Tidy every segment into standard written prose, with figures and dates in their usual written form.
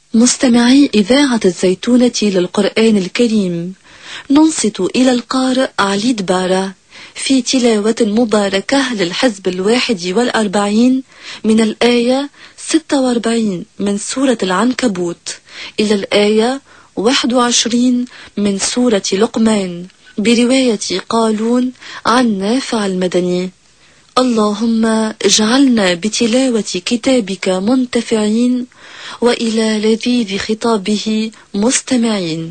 مستمعي إذاعة الزيتونة للقرآن الكريم، ننصت إلى القارئ علي دبارة في تلاوة مباركة للحزب 41 من الآية 46 من سورة العنكبوت إلى الآية 21 من سورة لقمان، برواية قالون عن نافع المدني. اللهم اجعلنا بتلاوة كتابك منتفعين وإلى لذيذ خطابه مستمعين.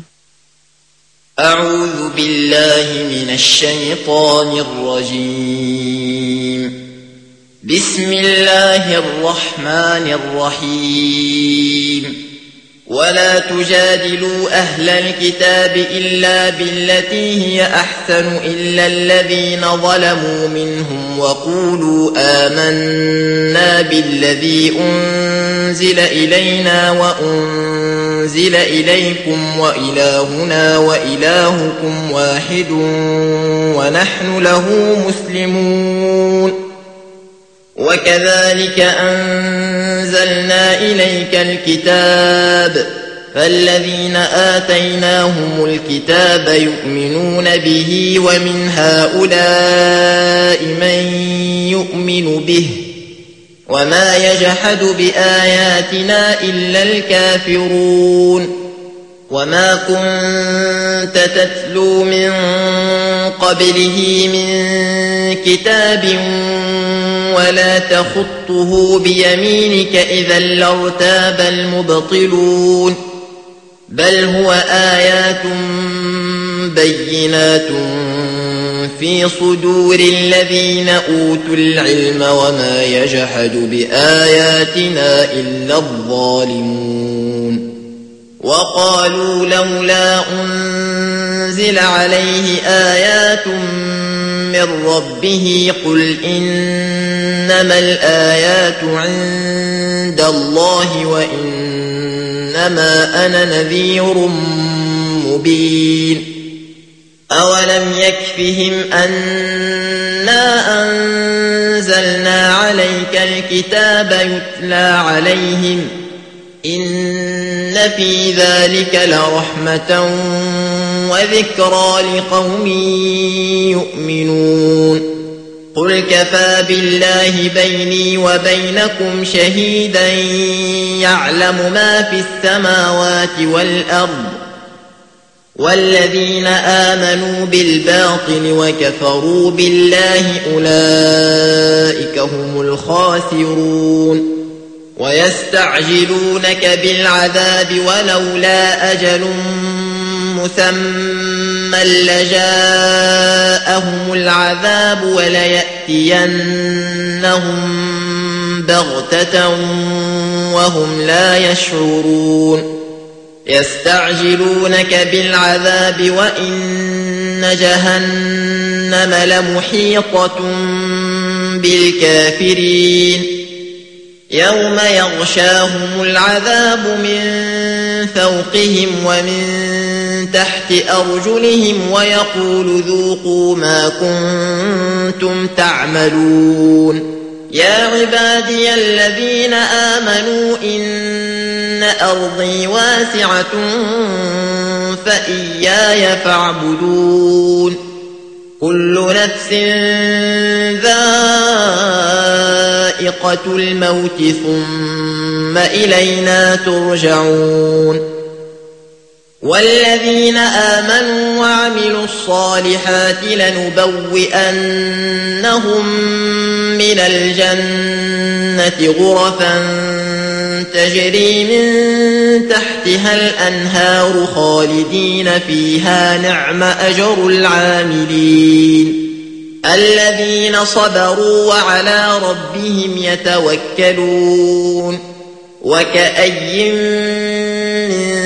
أعوذ بالله من الشيطان الرجيم. بسم الله الرحمن الرحيم. ولا تجادلوا أهل الكتاب إلا بالتي هي أحسن إلا الذين ظلموا منهم وقولوا آمنا بالذي أنزل إلينا وأنزل إليكم وإلهنا وإلهكم واحد ونحن له مسلمون. وكذلك أنزلنا إليك الكتاب فالذين آتيناهم الكتاب يؤمنون به ومن هؤلاء من يؤمن به وما يجحد بآياتنا إلا الكافرون. وما كنت تتلو من قبله من كتاب ولا تخطه بيمينك إذا لارتاب المبطلون. بل هو آيات بينات في صدور الذين أوتوا العلم وما يجحد بآياتنا إلا الظالمون. وقالوا لولا أنزل عليه آيات من ربه قل إنما الآيات عند الله وإنما أنا نذير مبين. أولم يكفهم أنا أنزلنا عليك الكتاب يتلى عليهم إن في ذلك لرحمة وذكرى لقوم يؤمنون. قل كفى بالله بيني وبينكم شهيدا يعلم ما في السماوات والأرض. والذين آمنوا بالباطل وكفروا بالله أولئك هم الخاسرون. ويستعجلونك بالعذاب ولولا أجل مسمى لجاءهم العذاب وليأتينهم بغتة وهم لا يشعرون. يستعجلونك بالعذاب وإن جهنم لمحيطة بالكافرين. يوم يغشاهم العذاب من فوقهم ومن تحت أرجلهم ويقول ذوقوا ما كنتم تعملون. يا عبادي الذين آمنوا إن أرضي واسعة فإياي فاعبدون. كل نفس ذائقة الموت ثم إلينا ترجعون. والذين آمنوا وعملوا الصالحات لنبوئنهم من الجنة غرفا تجري من تحتها الأنهار خالدين فيها نعم أجر العاملين الذين صبروا وعلى ربهم يتوكلون. وكأي من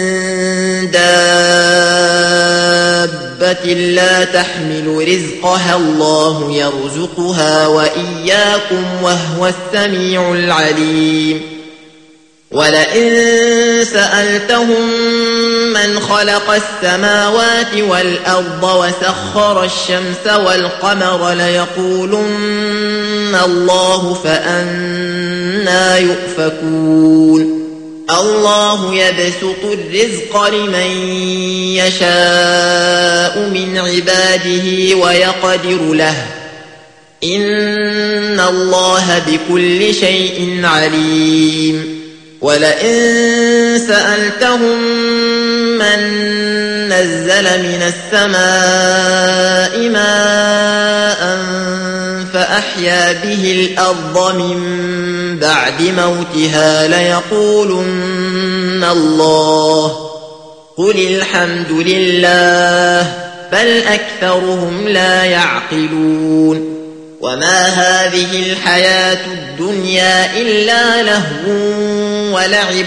دابة لا تحمل رزقها الله يرزقها وإياكم وهو السميع العليم. ولئن سألتهم من خلق السماوات والأرض وسخر الشمس والقمر ليقولن الله فأنى يؤفكون. الله يبسط الرزق لمن يشاء من عباده ويقدر له إن الله بكل شيء عليم ولئن سألتهم من نزل من السماء ماء فأحيا به الأرض من بعد موتها ليقولن الله قل الحمد لله بل أكثرهم لا يعقلون وما هذه الحياة الدنيا إلا لهو ولعب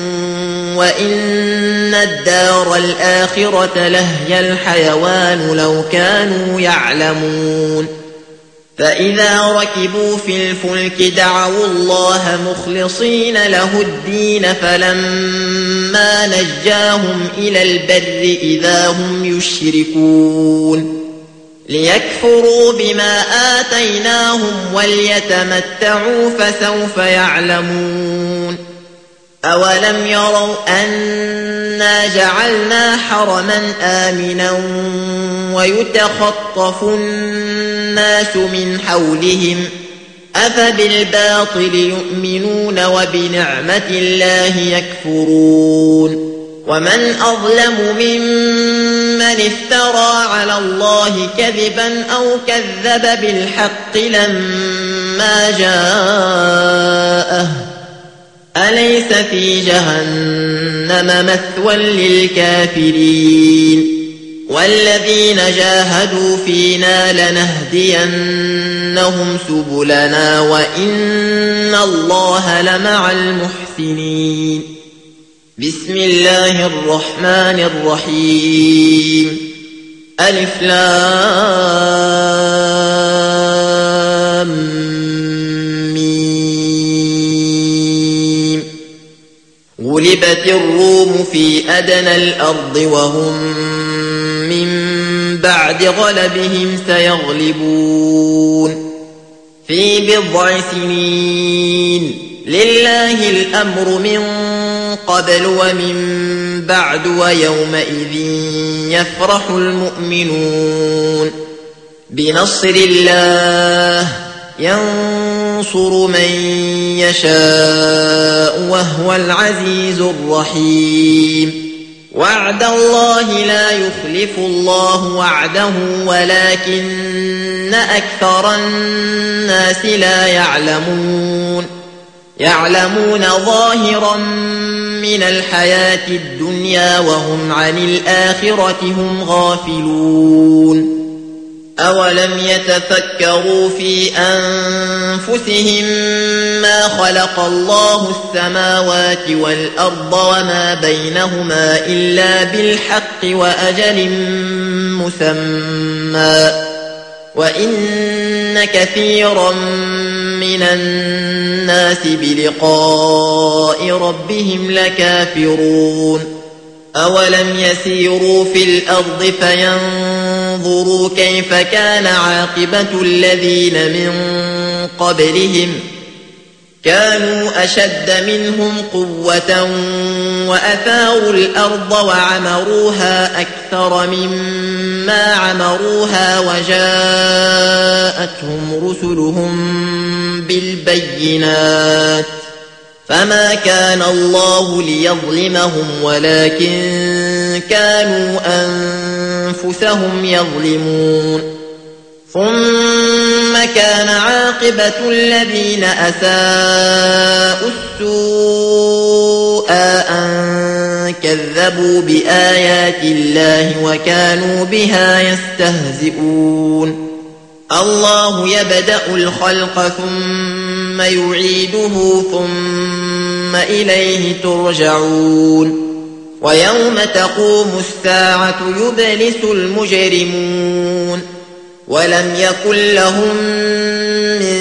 وإن الدار الآخرة لهي الحيوان لو كانوا يعلمون فإذا ركبوا في الفلك دعوا الله مخلصين له الدين فلما نجاهم إلى البر إذا هم يشركون ليكفروا بما آتيناهم وليتمتعوا فسوف يعلمون أولم يروا أنا جعلنا حرما آمنا ويتخطف الناس من حولهم أفبالباطل يؤمنون وبنعمة الله يكفرون ومن أظلم ممن افترى على الله كذبا أو كذب بالحق لما جاءه أليس في جهنم مثوى للكافرين والذين جاهدوا فينا لنهدينهم سبلنا وإن الله لمع المحسنين بسم الله الرحمن الرحيم ألف لام ميم غلبت الروم في أدنى الأرض وهم من بعد غلبهم سيغلبون في بضع سنين لله الأمر من قبل ومن بعد ويومئذ يفرح المؤمنون بنصر الله ينصر من يشاء وهو العزيز الرحيم وعد الله لا يخلف الله وعده ولكن أكثر الناس لا يعلمون ظاهرا من الحياة الدنيا وهم عن الآخرة هم غافلون أولم يتفكروا في أنفسهم ما خلق الله السماوات والأرض وما بينهما إلا بالحق وأجل مسمى وإن كثيرا من الناس بلقاء ربهم لكافرون أولم يسيروا في الأرض فينظروا كيف كان عاقبة الذين من قبلهم كانوا أشد منهم قوة وأثاروا الأرض وعمروها أكثر مما عمروها وجاءتهم رسلهم بالبينات فما كان الله ليظلمهم ولكن كانوا أنفسهم يظلمون ثم كان عاقبة الذين أساءوا السوء أن كذبوا بآيات الله وكانوا بها يستهزئون الله يبدأ الخلق ثم يعيده ثم إليه ترجعون ويوم تقوم الساعة يبلس المجرمون ولم يكن لهم من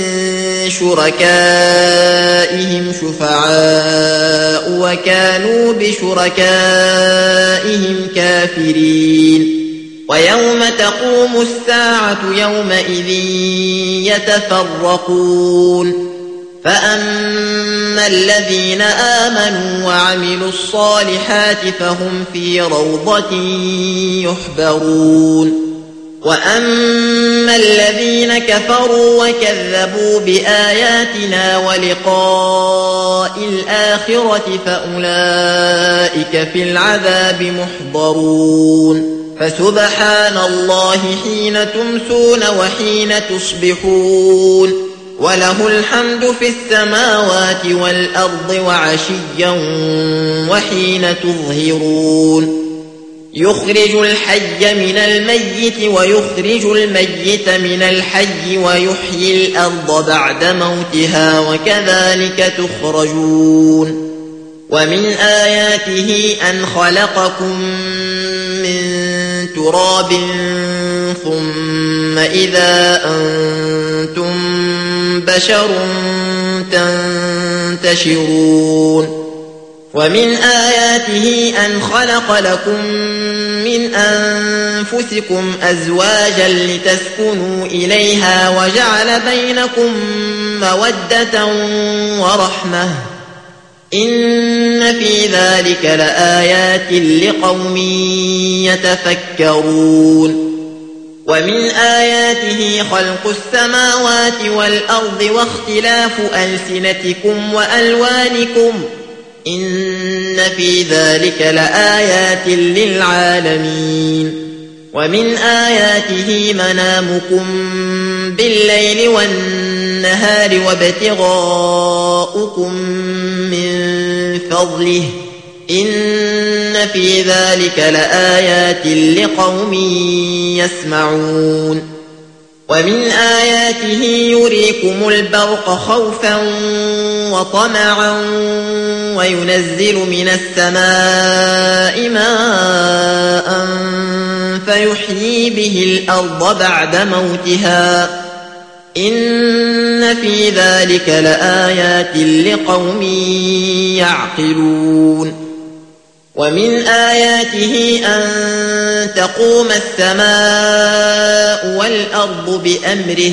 شركائهم شفعاء وكانوا بشركائهم كافرين ويوم تقوم الساعة يومئذ يتفرقون فأما الذين آمنوا وعملوا الصالحات فهم في روضة يحبرون وأما الذين كفروا وكذبوا بآياتنا ولقاء الآخرة فأولئك في العذاب محضرون فسبحان الله حين تمسون وحين تصبحون وله الحمد في السماوات والأرض وعشيا وحين تظهرون يخرج الحي من الميت ويخرج الميت من الحي ويحيي الأرض بعد موتها وكذلك تخرجون ومن آياته أن خلقكم من تراب ثم إذا أنتم بشر تنتشرون ومن آياته أن خلق لكم من أنفسكم أزواجا لتسكنوا إليها وجعل بينكم مودة ورحمة إن في ذلك لآيات لقوم يتفكرون ومن آياته خلق السماوات والأرض واختلاف ألسنتكم وألوانكم إن في ذلك لآيات للعالمين ومن آياته منامكم بالليل والنهار وابتغاؤكم من فضله إن في ذلك لآيات لقوم يسمعون ومن آياته يريكم البرق خوفا وطمعا وينزل من السماء ماء فيحيي به الأرض بعد موتها إن في ذلك لآيات لقوم يعقلون ومن آياته أن تقوم السماء والأرض بأمره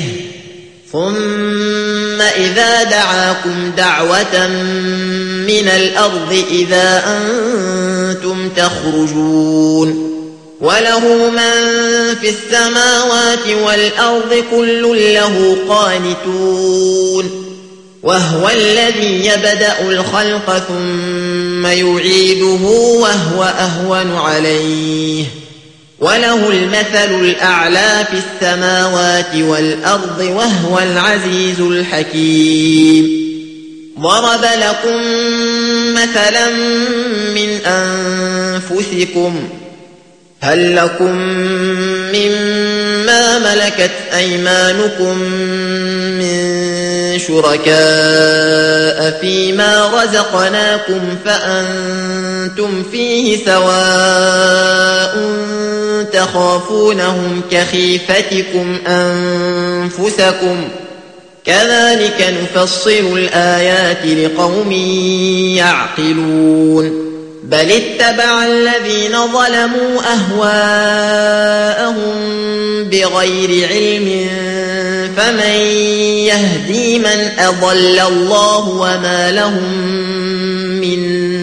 ثم إذا دعاكم دعوة من الأرض إذا أنتم تخرجون وله من في السماوات والأرض كل له قانتون وهو الذي يبدأ الخلق ثم يعيده وهو أهون عليه وله المثل الأعلى في السماوات والأرض وهو العزيز الحكيم ضرب لكم مثلا من أنفسكم هل لكم مما ملكت أيمانكم من شركاء فيما رزقناكم فأنتم فيه سواء تخافونهم كخيفتكم أنفسكم كذلك نفصل الآيات لقوم يعقلون بل اتبع الذين ظلموا أهواءهم بغير علم فمن يهدي من أضل الله وما لهم من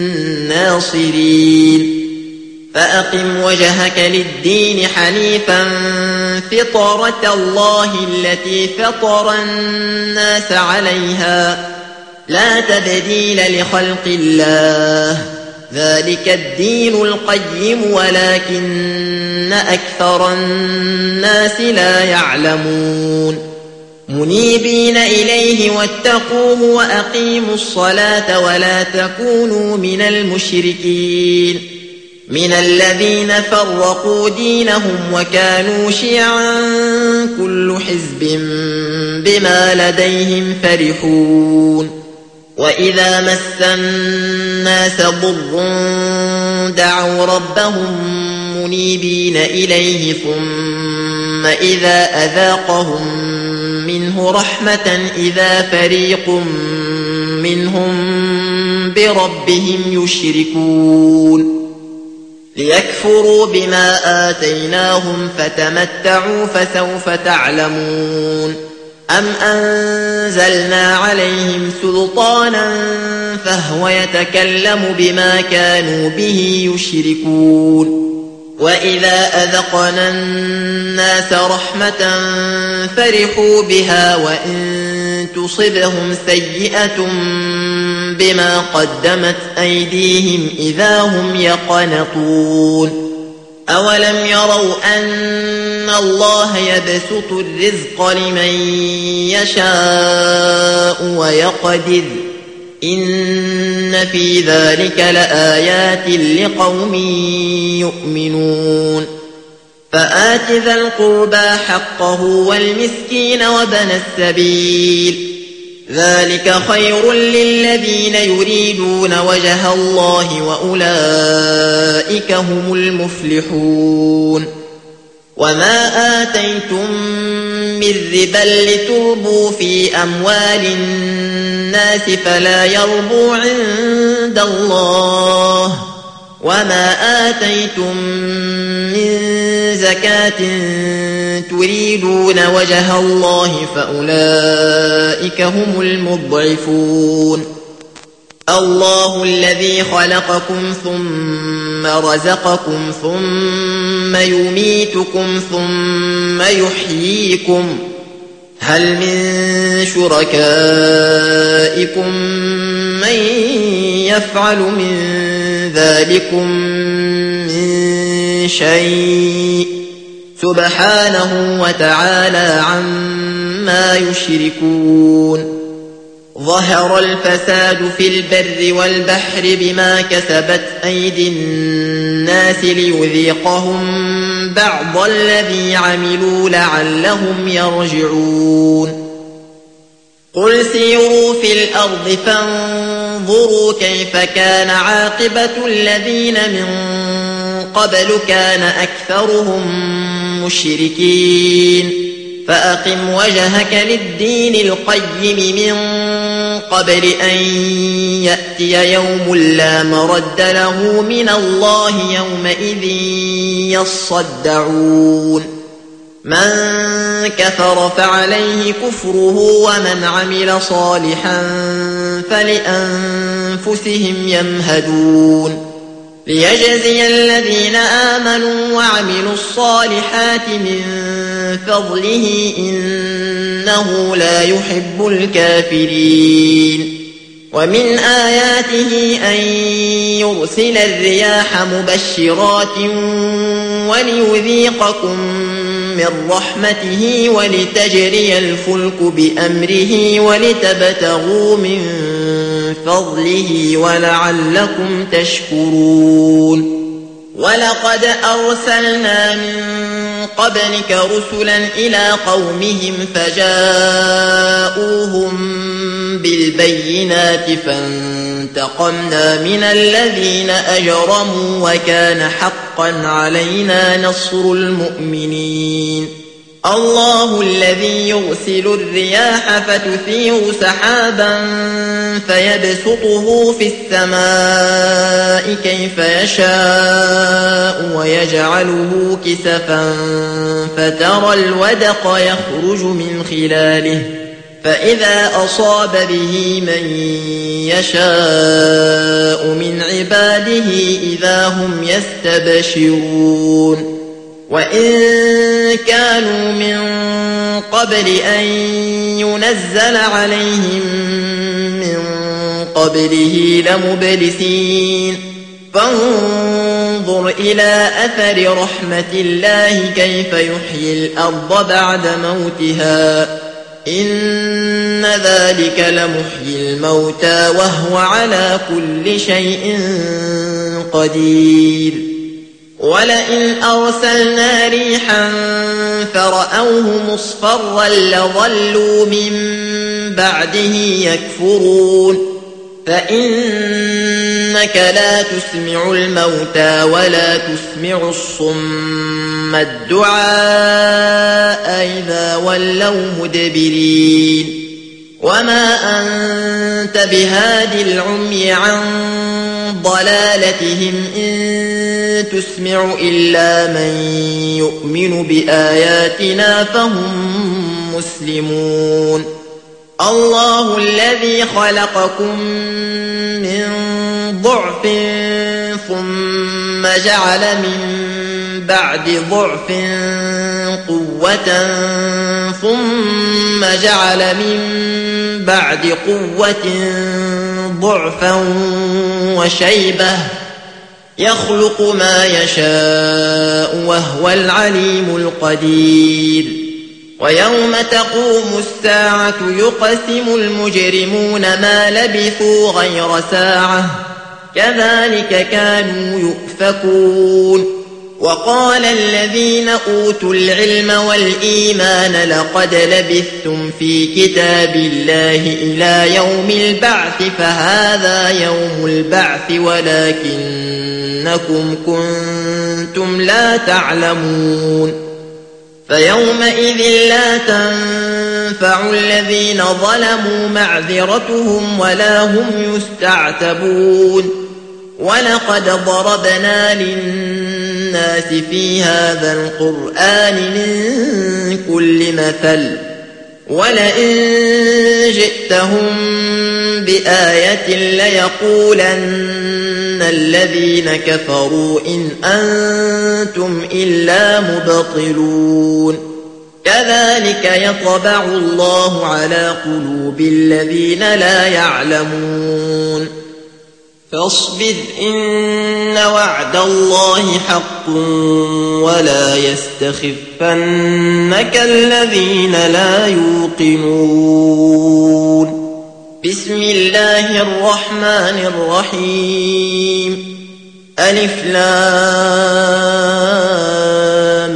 ناصرين فأقم وجهك للدين حنيفا فطرة الله التي فطر الناس عليها لا تبديل لخلق الله ذلك الدين القيم ولكن أكثر الناس لا يعلمون منيبين إليه واتقوه وأقيموا الصلاة ولا تكونوا من المشركين من الذين فرقوا دينهم وكانوا شيعا كل حزب بما لديهم فرحون وإذا مس الناس ضر دعوا ربهم منيبين إليه ثم إذا أذاقهم منه رحمة إذا فريق منهم بربهم يشركون ليكفروا بما آتيناهم فتمتعوا فسوف تعلمون أم أنزلنا عليهم سلطانا فهو يتكلم بما كانوا به يشركون وإذا أذقنا الناس رحمة فرحوا بها وإن تصبهم سيئة بما قدمت أيديهم إذا هم يقنطون أولم يروا أن الله يبسط الرزق لمن يشاء ويقدر إن في ذلك لآيات لقوم يؤمنون فآت ذا القربى حقه والمسكين وابن السبيل ذلك خير للذين يريدون وجه الله وأولئك هم المفلحون وما آتيتم من ربا لتربوا في أموال الناس فلا يربو عند الله وما آتيتم من زكاة تريدون وجه الله فأولئك هم المضعفون الله الذي خلقكم ثم رزقكم ثم يميتكم ثم يحييكم هل من شركائكم من يفعل من ذلكم من شيء سبحانه وتعالى عما يشركون ظهر الفساد في البر والبحر بما كسبت أيدي الناس ليذيقهم بعض الذي عملوا لعلهم يرجعون قل سيروا في الأرض فانظروا كيف كان عاقبة الذين من قبل كان أكثرهم مشركين فأقم وجهك للدين القيم من قبل أن يأتي يوم لا مرد له من الله يومئذ يصدعون من كفر فعليه كفره ومن عمل صالحا فلأنفسهم يمهدون ليجزي الذين آمنوا وعملوا الصالحات من فضله إنه لا يحب الكافرين ومن آياته أن يرسل الرياح مبشرات وليذيقكم من رحمته ولتجري الفلك بأمره ولتبتغوا من فضله ولعلكم تشكرون ولقد أرسلنا من قبلك رسلا إلى قومهم فجاءوهم بالبينات فانتقمنا من الذين أجرموا وكان حقا علينا نصر المؤمنين الله الذي يرسل الرياح فتثير سحابا فيبسطه في السماء كيف يشاء ويجعله كسفا فترى الودق يخرج من خلاله فإذا أصاب به من يشاء من عباده إذا هم يستبشرون وإن كانوا من قبل أن ينزل عليهم من قبله لمبلسين فانظر إلى أثر رحمة الله كيف يحيي الأرض بعد موتها إن ذلك لمحيي الموتى وهو على كل شيء قدير ولئن أرسلنا ريحا فرأوه مصفرا لظلوا من بعده يكفرون فإنك لا تسمع الموتى ولا تسمع الصم الدعاء إذا ولوا مدبرين وما أنت بهاد العمي عن ضلالتهم إن تسمع إلا من يؤمن بآياتنا فهم مسلمون الله الذي خلقكم من ضعف ثم جعل من بعد ضعف قوة ثم جعل من بعد قوة ضعفا وشيبة يخلق ما يشاء وهو العليم القدير ويوم تقوم الساعة يقسم المجرمون ما لبثوا غير ساعة كذلك كانوا يؤفكون وقال الذين أوتوا العلم والإيمان لقد لبثتم في كتاب الله إلى يوم البعث فهذا يوم البعث ولكنكم كنتم لا تعلمون فيومئذ لا تنفع الذين ظلموا معذرتهم ولا هم يستعتبون ولقد ضربنا للناس في هذا القرآن من كل مثل ولئن جئتهم بآية ليقولن الذين كفروا إن أنتم إلا مبطلون كذلك يطبع الله على قلوب الذين لا يعلمون فاصبر إن وعد الله حق ولا يستخفنك الذين لا يوقنون بسم الله الرحمن الرحيم ألف لام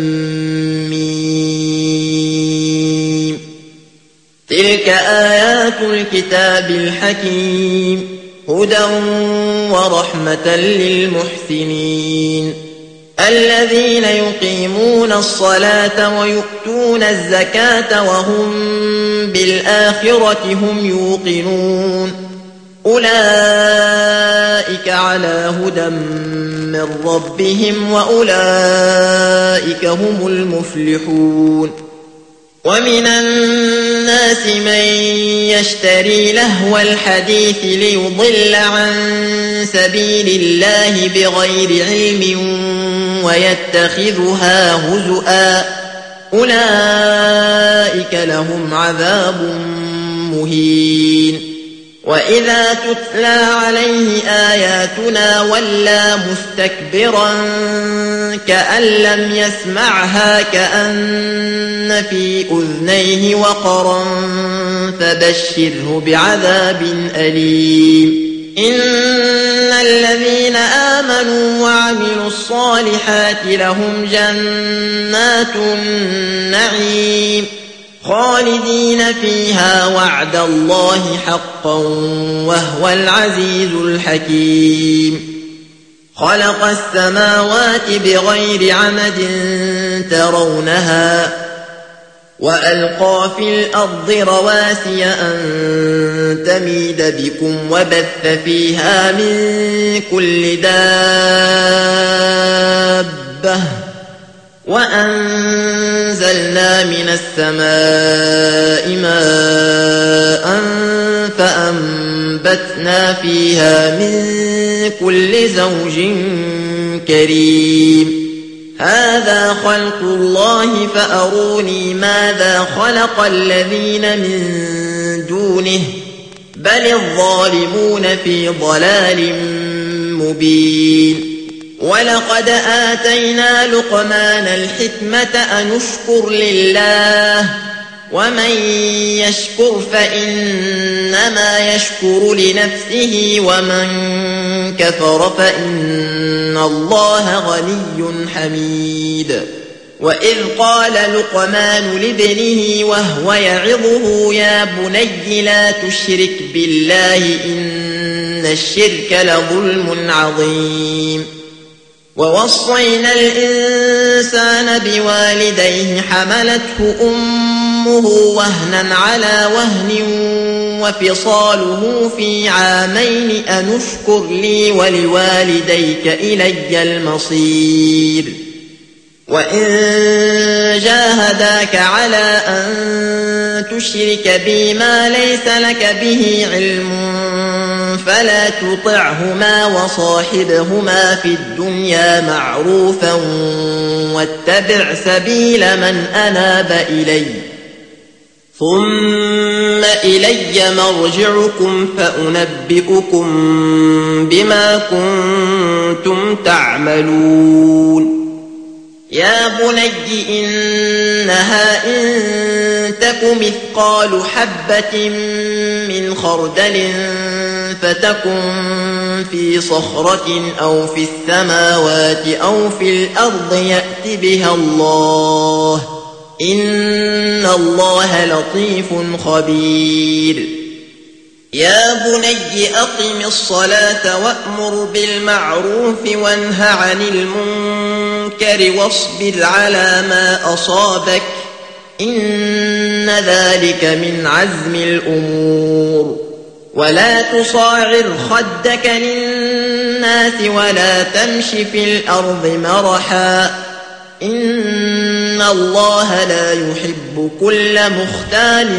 ميم تلك آيات الكتاب الحكيم هدى ورحمة للمحسنين الذين يقيمون الصلاة ويؤتون الزكاة وهم بالآخرة هم يوقنون أولئك على هدى من ربهم وأولئك هم المفلحون ومن الناس من يشتري لهو الحديث ليضل عن سبيل الله بغير علم ويتخذها هزؤا أولئك لهم عذاب مهين وإذا تتلى عليه آياتنا ولى مستكبرا كأن لم يسمعها كأن في أذنيه وقرا فبشره بعذاب أليم إن الذين آمنوا وعملوا الصالحات لهم جنات النعيم خالدين فيها وعد الله حقا وهو العزيز الحكيم خلق السماوات بغير عمد ترونها وألقى في الأرض رواسي أن تميد بكم وبث فيها من كل دابة وأنزلنا من السماء ماء فأنبتنا فيها من كل زوج كريم هذا خلق الله فأروني ماذا خلق الذين من دونه بل الظالمون في ضلال مبين ولقد آتينا لقمان الحكمة أن اشكر لله ومن يشكر فإنما يشكر لنفسه ومن كفر فإن الله غني حميد وإذ قال لقمان لابنه وهو يعظه يا بني لا تشرك بالله إن الشرك لظلم عظيم ووصينا الإنسان بوالديه حملته أمه وهنا على وهن وفصاله في عامين أن اشكر لي ولوالديك إلي المصير وإن جاهداك على أن تشرك بي ما ليس لك به علم فلا تطعهما وصاحبهما في الدنيا معروفا واتبع سبيل من أناب إلي ثم إلي مرجعكم فأنبئكم بما كنتم تعملون يا بني إنها إن تك مثقال حبة من خردل فتكن في صخرة أو في السماوات أو في الأرض يأت بها الله إن الله لطيف خبير يا بني أقم الصلاة وأمر بالمعروف وانه عن المنكر واصبر على ما أصابك إن ذلك من عزم الأمور ولا تصاعر خدك للناس ولا تمش في الأرض مرحا إن الله لا يحب كل مختال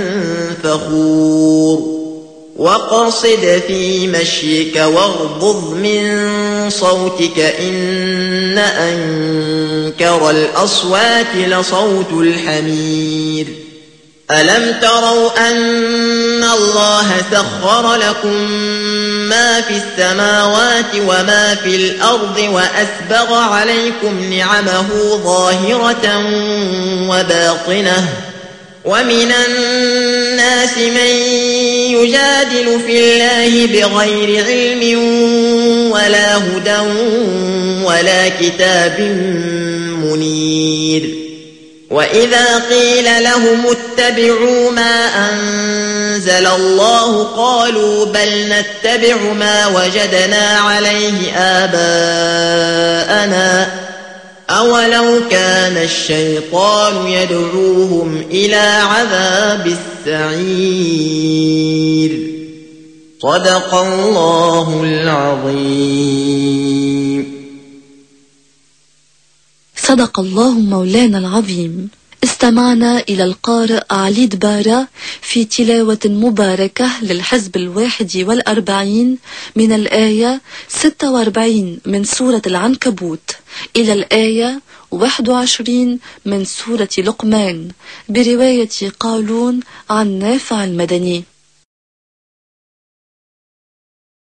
فخور وقصد في مشيك واغضض من صوتك إن أنكر الأصوات لصوت الحمير ألم تروا أن الله سخر لكم ما في السماوات وما في الأرض وأسبغ عليكم نعمه ظاهرة وباطنة ومن الناس من يجادل في الله بغير علم ولا هدى ولا كتاب منير وإذا قيل لهم اتبعوا ما أنزل الله قالوا بل نتبع ما وجدنا عليه آباءنا أولو كان الشيطان يدعوهم إلى عذاب السعير صدق الله العظيم. صدق الله مولانا العظيم. استمعنا إلى القارئ علي دبارة في تلاوة مباركة للحزب 41 من الآية 46 من سورة العنكبوت إلى الآية 21 من سورة لقمان برواية قالون عن نافع المدني.